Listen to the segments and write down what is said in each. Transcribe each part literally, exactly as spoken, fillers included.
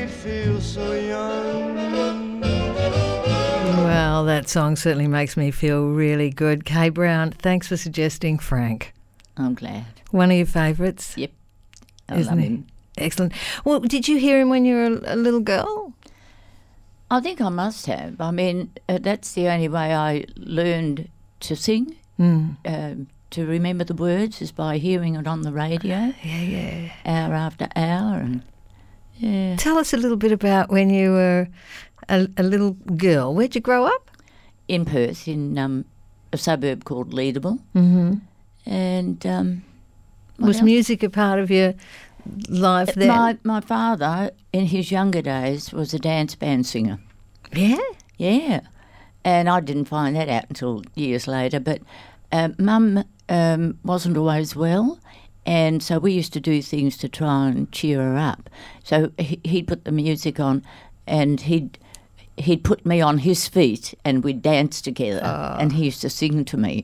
feel so young. Well, that song certainly makes me feel really good. Kay Brown, thanks for suggesting Frank. I'm glad. One of your favourites? Yep. I Isn't love he? him. Excellent. Well, did you hear him when you were a, a little girl? I think I must have. I mean, uh, that's the only way I learned to sing, Mm. um, to remember the words, is by hearing it on the radio, Yeah, yeah. hour after hour. And yeah, Tell us a little bit about when you were a, a little girl. Where'd you grow up? in Perth, in um, a suburb called Leederville. Mm-hmm. And um, what Was else? music a part of your life then? My, my father, in his younger days, was a dance band singer. Yeah? Yeah. And I didn't find that out until years later. But uh, Mum um, wasn't always well, and so we used to do things to try and cheer her up. So he, he'd put the music on, and he'd he'd put me on his feet, and we'd dance together. And he used to sing to me.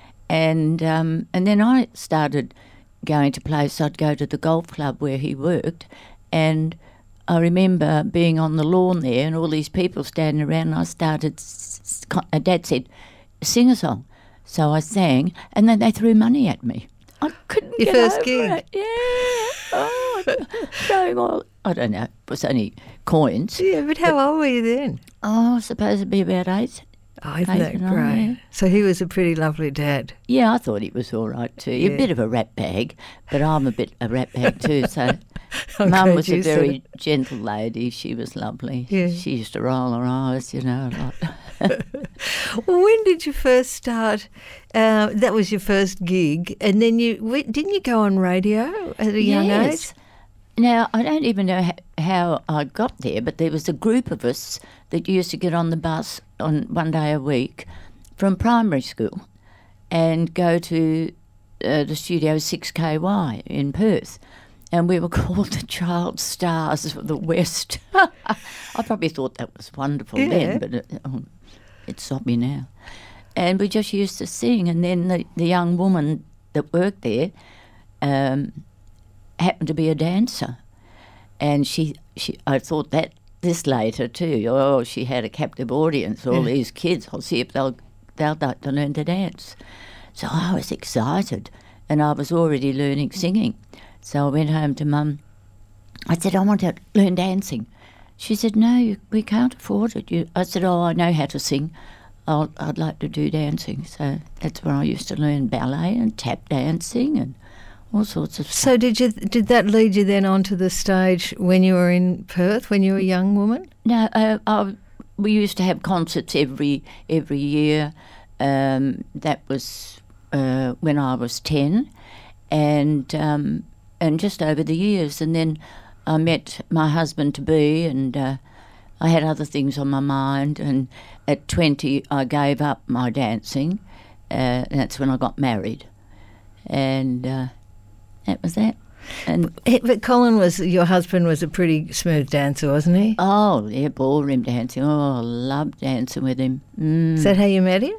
And um, and then I started going to places. I'd go to the golf club where he worked, and I remember being on the lawn there and all these people standing around, and I started, s- s- co- uh, Dad said, sing a song. So I sang, and then they threw money at me. I couldn't Your get first over gig? it. Yeah. Oh, going all, I don't know, it was only coins. Yeah, but how old were you then? Oh, I was supposed to be about eight. Oh, isn't Eight that and nine, great? yeah. So he was a pretty lovely dad. Yeah, I thought he was all right too. Yeah. A bit of a rat bag, but I'm a bit a rat bag too. So I'm Mum glad was you a said very it. gentle lady. She was lovely. Yeah. She used to roll her eyes, you know, a lot. Well, when did you first start? Uh, that was your first gig, and then you w- didn't you go on radio at a young Yes. age? Now, I don't even know h- how I got there, but there was a group of us that used to get on the bus on one day a week from primary school and go to uh, the Studio six K Y in Perth. And we were called the Child Stars of the West. I probably thought that was wonderful Yeah. then, but it, oh, it stopped me now. And we just used to sing, and then the, the young woman that worked there um, happened to be a dancer. And she, she, I thought that this later too. Oh, she had a captive audience, all Yeah. these kids. I'll see if they'll, they'll like to learn to dance. So I was excited, and I was already learning singing. So I went home to Mum. I said, I want to learn dancing. She said, no, you, we can't afford it. You, I said, oh, I know how to sing. I'll, I'd like to do dancing. So that's where I used to learn ballet and tap dancing and all sorts of stuff. So did you? Did that lead you then onto the stage when you were in Perth, when you were a young woman? No, uh, I, we used to have concerts every every year. Um, that was uh, when I was ten, and um, and just over the years, and then I met my husband to be, and uh, I had other things on my mind. And at twenty, I gave up my dancing. Uh, and that's when I got married, and uh, that was that. And Eh, But Colin was your husband was a pretty smooth dancer, wasn't he? oh, yeah, ballroom dancing. Oh, I loved dancing with him. Mm. Is that how you met him?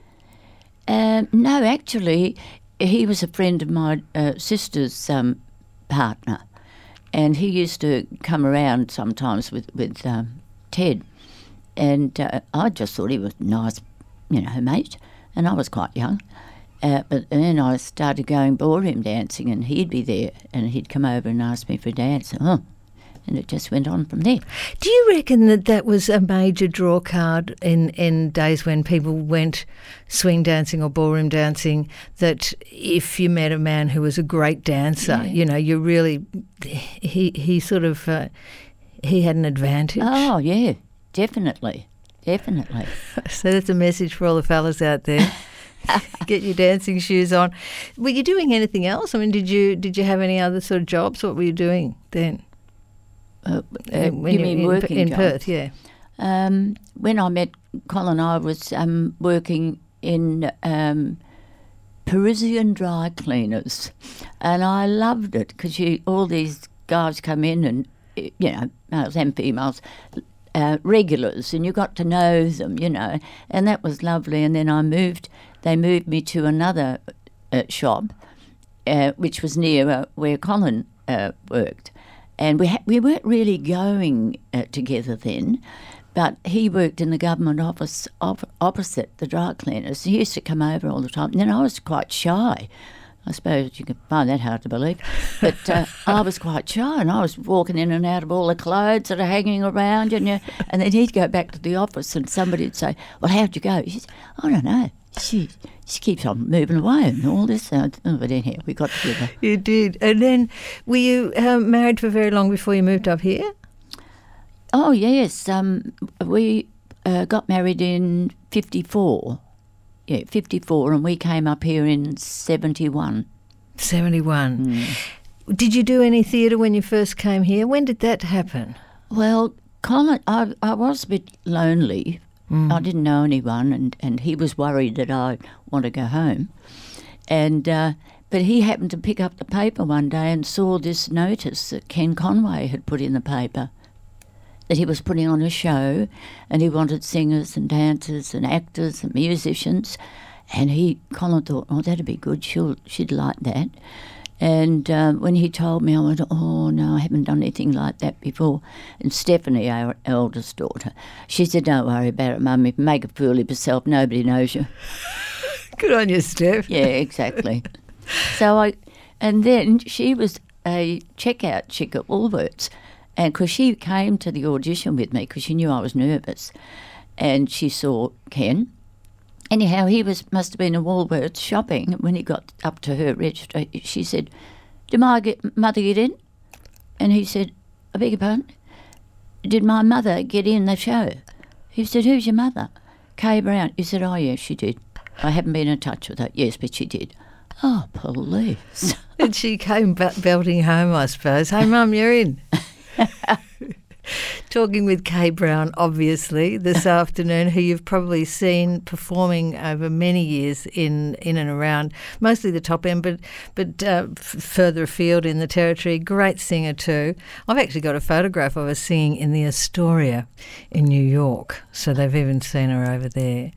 Um, no, actually, he was a friend of my uh, sister's um, partner, and he used to come around sometimes with with um, Ted, and uh, I just thought he was a nice, you know, mate, and I was quite young. Uh, but then I started going ballroom dancing, and he'd be there, and he'd come over and ask me for a dance. Oh, and it just went on from there. Do you reckon that that was a major draw card in, in days when people went swing dancing or ballroom dancing, that if you met a man who was a great dancer, Yeah. you know, you really, he, he sort of, uh, he had an advantage? Oh, yeah, definitely, definitely. So that's a message for all the fellas out there. Get your dancing shoes on. Were you doing anything else? I mean, did you did you have any other sort of jobs? What were you doing then? Uh, uh, When you you- mean in, working in jobs? Perth? Yeah. Um, when I met Colin, I was um, working in um, Parisian dry cleaners, and I loved it because you all these guys come in and, you know, males and females, uh, regulars, and you got to know them, you know, and that was lovely. And then I moved, they moved me to another uh, shop, uh, which was near uh, where Colin uh, worked. And we ha- we weren't really going uh, together then, but he worked in the government office op- opposite the dry cleaners. He used to come over all the time. And then I was quite shy. I suppose you can find that hard to believe. But uh, I was quite shy, and I was walking in and out of all the clothes that are hanging around. And, you know, and then he'd go back to the office and somebody would say, well, how'd you go? He said, I don't know. She, she keeps on moving away and all this. Uh, but anyhow, we got together. You did. And then were you um, married for very long before you moved up here? Oh, yes. Um, we uh, got married in fifty-four. Yeah, fifty-four, and we came up here in seventy-one. seventy-one. Mm. Did you do any theatre when you first came here? When did that happen? Well, Colin, I, I was a bit lonely. Mm. I didn't know anyone, and, and he was worried that I'd want to go home. And uh, but he happened to pick up the paper one day and saw this notice that Ken Conway had put in the paper, that he was putting on a show and he wanted singers and dancers and actors and musicians. And he, Colin thought, oh, that'd be good, She'll, she'd like that. And uh, when he told me, I went, oh, no, I haven't done anything like that before. And Stephanie, our eldest daughter, she said, don't worry about it, Mum. If you make a fool of yourself, nobody knows you. Good on you, Steph. Yeah, exactly. So I, and then she was a checkout chick at Woolworths. And because she came to the audition with me because she knew I was nervous. And she saw Ken. Anyhow, he was must have been in Woolworths shopping. When he got up to her register, she said, did my get, mother get in? And he said, I beg your pardon? Did my mother get in the show? He said, who's your mother? Kay Brown. He said, oh, yes, she did. I haven't been in touch with her. Yes, but she did. Oh, police. And she came b- belting home, I suppose. Hey, Mum, you're in. Talking with Kay Brown, obviously, this afternoon, who you've probably seen performing over many years in, in and around, mostly the top end, but but uh, f- further afield in the territory. Great singer too. I've actually got a photograph of her singing in the Astoria in New York, so they've even seen her over there.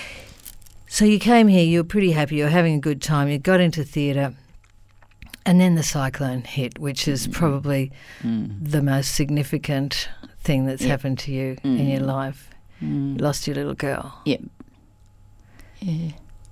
So you came here, you were pretty happy, you were having a good time, you got into theatre. And then the cyclone hit, which is probably mm. the most significant thing that's yep. happened to you mm. in your life. Mm. You lost your little girl. Yep. Yeah.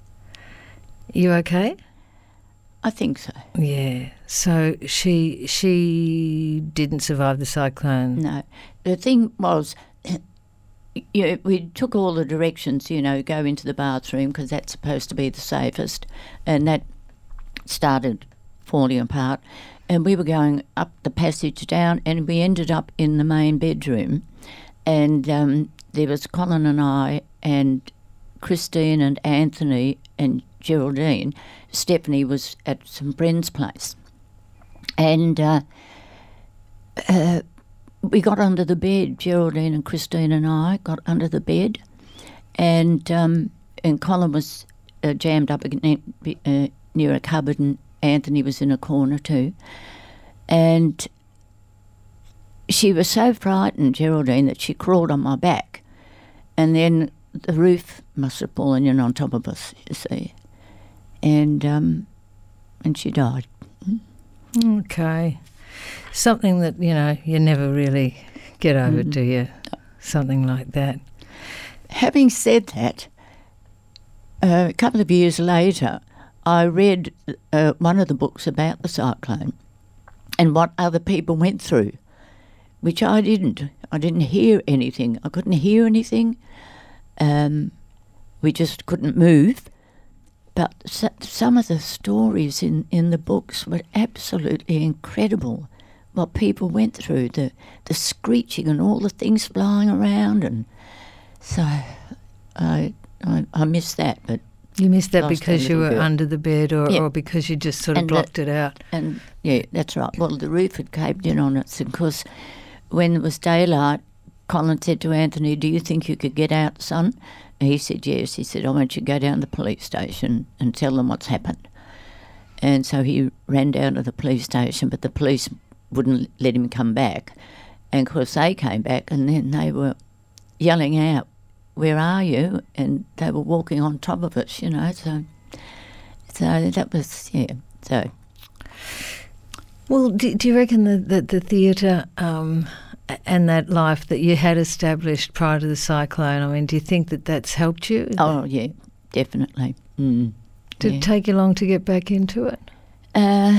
You okay? I think so. Yeah. So she she didn't survive the cyclone. No. The thing was, you know, we took all the directions, you know, go into the bathroom because that's supposed to be the safest, and that started falling apart, and we were going up the passage down, and we ended up in the main bedroom, and um, there was Colin and I and Christine and Anthony and Geraldine. Stephanie was at some friend's place, and uh, uh, we got under the bed. Geraldine and Christine and I got under the bed, and um, and Colin was uh, jammed up uh, near a cupboard, and Anthony was in a corner too. And she was so frightened, Geraldine, that she crawled on my back. And then the roof must have fallen in on top of us, you see. And um, and she died. Okay. Something that, you know, you never really get over, mm. do you? Something like that. Having said that, uh, a couple of years later, I read uh, one of the books about the cyclone and what other people went through, which I didn't. I didn't hear anything. I couldn't hear anything. Um, we just couldn't move. But so, some of the stories in, in the books were absolutely incredible, what people went through, the, the screeching and all the things flying around. And so I, I, I missed that, but... You missed that because you were girl. under the bed or, yeah. or because you just sort of and blocked the, it out? And yeah, that's right. Well, the roof had caved in on us, and because when it was daylight, Colin said to Anthony, do you think you could get out, son? And he said, yes. He said, I want you to go down to the police station and tell them what's happened. And so he ran down to the police station, but the police wouldn't let him come back. And of course they came back, and then they were yelling out, where are you? And they were walking on top of us, you know, so so that was, yeah, so. Well, do, do you reckon that the, the theatre um, and that life that you had established prior to the cyclone, I mean, do you think that that's helped you? Oh, yeah, definitely. Mm, Did yeah. it take you long to get back into it? Uh,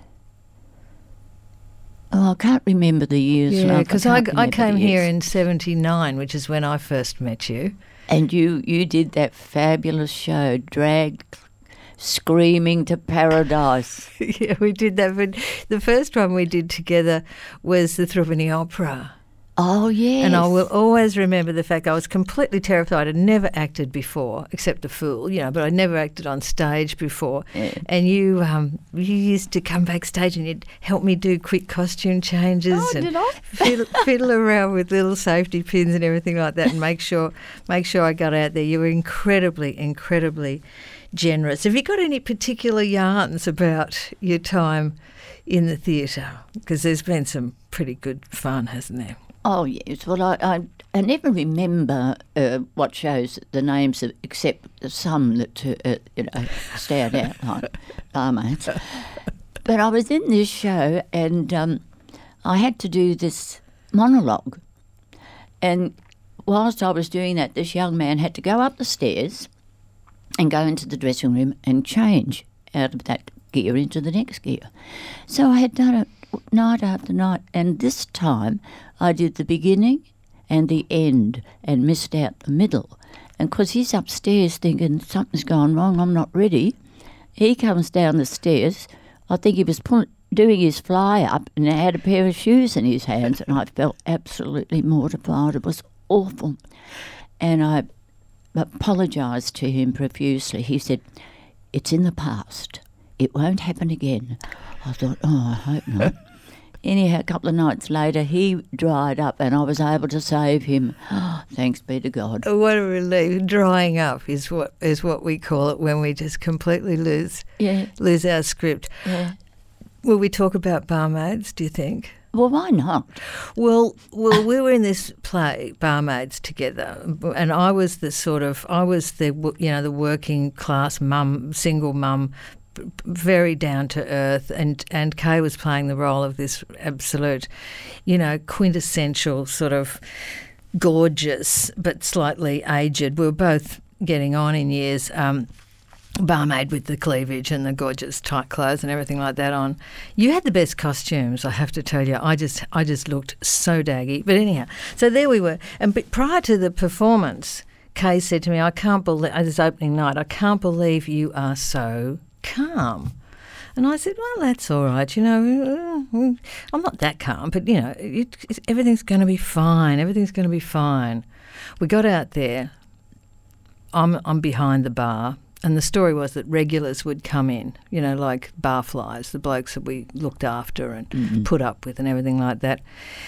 oh, I can't remember the years. Yeah, love. because I, can't I remember came the here years. in seventy-nine, which is when I first met you. And you, you did that fabulous show, Drag Screaming to Paradise. Yeah, we did that. But the first one we did together was the Thruppenny Opera. Oh, yes. And I will always remember the fact I was completely terrified. I'd never acted before, except the fool, you know, but I never acted on stage before. Yeah. And you um, you used to come backstage and you'd help me do quick costume changes Oh, and did I? fiddle, fiddle around with little safety pins and everything like that and make sure make sure I got out there. You were incredibly, incredibly generous. Have you got any particular yarns about your time in the theatre? Because there's been some pretty good fun, hasn't there? Oh, yes. Well, I, I, I never remember uh, what shows, the names of, except some that, uh, you know, stand out like barmaids. But I was in this show and um, I had to do this monologue. And whilst I was doing that, this young man had to go up the stairs and go into the dressing room and change out of that gear into the next gear. So I had done it night after night, and this time I did the beginning and the end and missed out the middle. And because he's upstairs thinking something's gone wrong, I'm not ready, he comes down the stairs. I think he was pull- doing his fly up and had a pair of shoes in his hands, and I felt absolutely mortified. It was awful. And I apologised to him profusely. He said, "It's in the past. It won't happen again." I thought, oh, I hope not. Anyhow, a couple of nights later, he dried up and I was able to save him. Oh, thanks be to God. Oh, what a relief. Drying up is what is what we call it when we just completely lose Yeah, lose our script. yeah. Will we talk about barmaids, do you think? Well, why not? Well, well, we were in this play, Barmaids, together, and I was the sort of, I was the, you know, the working class mum, single mum, very down to earth, and, and Kay was playing the role of this absolute, you know, quintessential sort of gorgeous but slightly aged. We were both getting on in years. Um, barmaid with the cleavage and the gorgeous tight clothes and everything like that on. You had the best costumes, I have to tell you. I just I just looked so daggy. But anyhow, so there we were. And but prior to the performance, Kay said to me, I can't believe, this opening night, I can't believe you are so calm. And I said, well, that's all right. You know, I'm not that calm, but, you know, it, it, everything's going to be fine. Everything's going to be fine. We got out there. I'm I'm behind the bar. And the story was that regulars would come in, you know, like barflies, the blokes that we looked after and Mm-hmm. put up with and everything like that.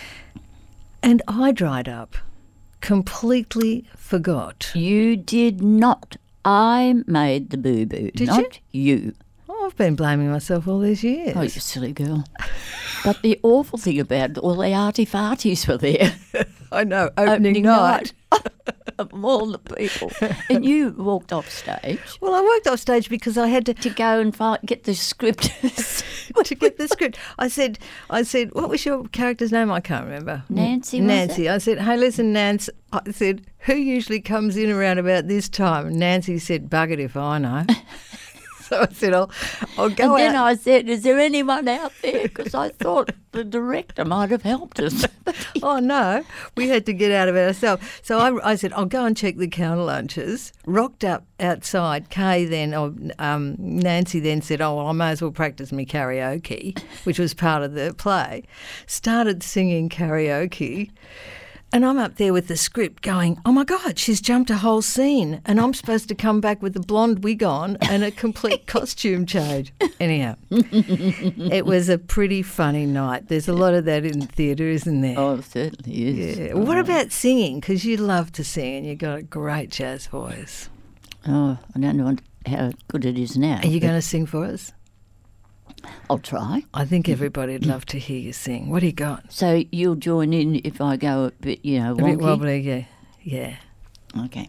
And I dried up, completely forgot. You did not. I made the boo-boo, Did not you. Oh, I've been blaming myself all these years. Oh, you silly girl. But the awful thing about it, all the arty-farties were there. I know, opening, night. Of all the people. And you walked off stage Well, I worked off stage because I had to to go and find, get the script. to get the script. I said, I said, what was your character's name? I can't remember. Nancy, was Nancy. I said, hey, listen, Nance. I said, who usually comes in around about this time? And Nancy said, bugger it if I know. So I said, I'll, I'll go And then out. I said, is there anyone out there? Because I thought the director might have helped us. Oh, no, we had to get out of it ourselves. So I, I said, I'll go and check the counter lunches. Rocked up outside. Kay then, or um, Nancy then said, oh, well, I may as well practice my karaoke, which was part of the play. Started singing karaoke. And I'm up there with the script going, oh, my God, she's jumped a whole scene. And I'm supposed to come back with a blonde wig on and a complete costume change. Anyhow, it was a pretty funny night. There's a lot of that in theatre, isn't there? Oh, it certainly is. Yeah. What about singing? Because you love to sing and you've got a great jazz voice. Oh, I don't know how good it is now. Are you but going to sing for us? I'll try. I think everybody'd love to hear you sing. What do you got? So you'll join in if I go a bit, you know, A bit wonky? wobbly, yeah. Yeah. Okay.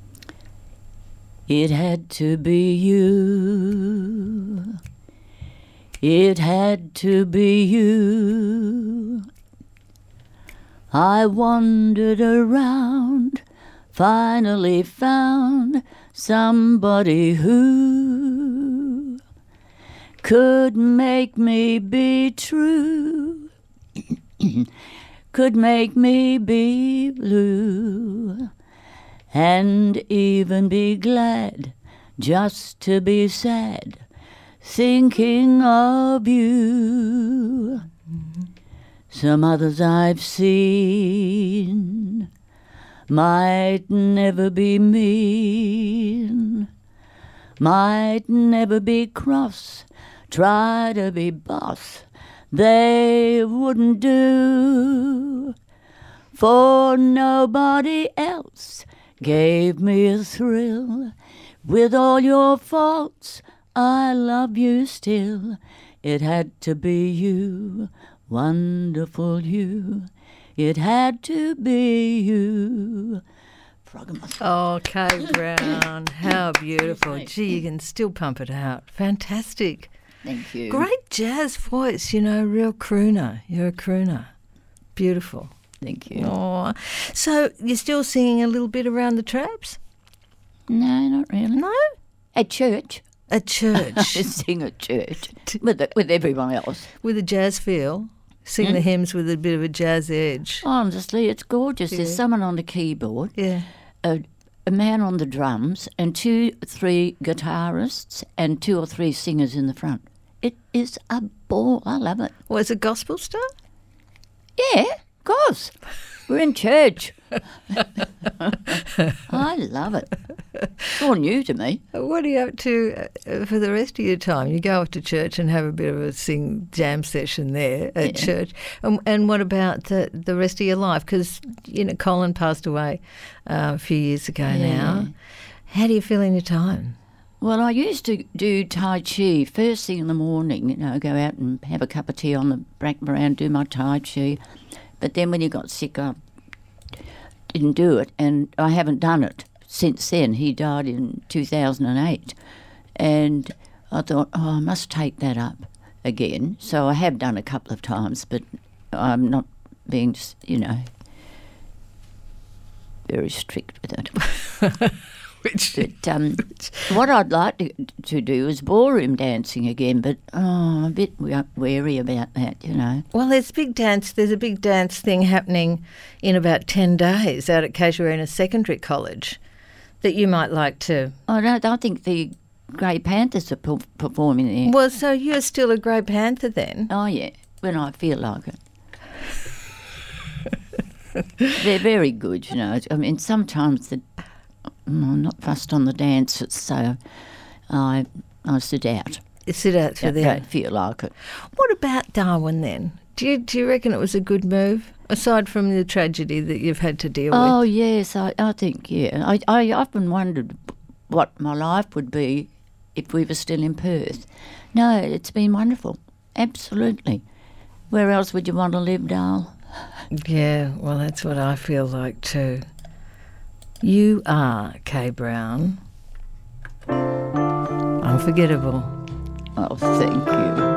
It had to be you. It had to be you. I wandered around, finally found somebody who could make me be true, could make me be blue, and even be glad just to be sad, thinking of you. Some others I've seen might never be mean, might never be cross, try to be boss. They wouldn't do, for nobody else gave me a thrill. With all your faults, I love you still. It had to be you, wonderful you. It had to be you. Oh, Kay Brown, how beautiful. Gee, you can still pump it out. Fantastic. Thank you. Great jazz voice, you know, real crooner. You're a crooner. Beautiful. Thank you. Oh, so you're still singing a little bit around the traps? No, not really. No? At church. At church? I sing at church with the, with everyone else. With a jazz feel? Sing Mm. the hymns with a bit of a jazz edge? Honestly, it's gorgeous. Yeah. There's someone on the keyboard, Yeah. a, a man on the drums, and two, three guitarists, and two or three singers in the front. It is a ball. I love it. Was it gospel stuff? Yeah, of course. We're in church. I love it. It's all new to me. What are you up to uh, for the rest of your time? You go off to church and have a bit of a sing jam session there at Yeah. church. And, and what about the, the rest of your life? Because, you know, Colin passed away uh, a few years ago Yeah. now. How do you feel in your time? Well, I used to do Tai Chi first thing in the morning, you know, go out and have a cup of tea on the back veranda, do my Tai Chi. But then when he got sick, I didn't do it, and I haven't done it since then. He died in two thousand eight, and I thought, oh, I must take that up again. So I have done a couple of times, but I'm not being, you know, very strict with it. Which But um, what I'd like to, to do is ballroom dancing again, but oh, I'm a bit we- wary about that, you know. Well, there's big dance. There's a big dance thing happening in about ten days out at Casuarina Secondary College that you might like to. I don't, I think the Grey Panthers are per- performing there. Well, so you're still a Grey Panther then? Oh yeah, when I feel like it. They're very good, you know. I mean, sometimes the, I'm not fussed on the dance, so I I sit out. You sit out for I them. don't feel like it. What about Darwin then? Do you do you reckon it was a good move, aside from the tragedy that you've had to deal Oh with? yes, I, I think yeah. I, I often wondered what my life would be if we were still in Perth. No, it's been wonderful. Absolutely. Where else would you want to live, Dal? Yeah, well, that's what I feel like too. You are, Kay Brown, unforgettable. Oh, thank you.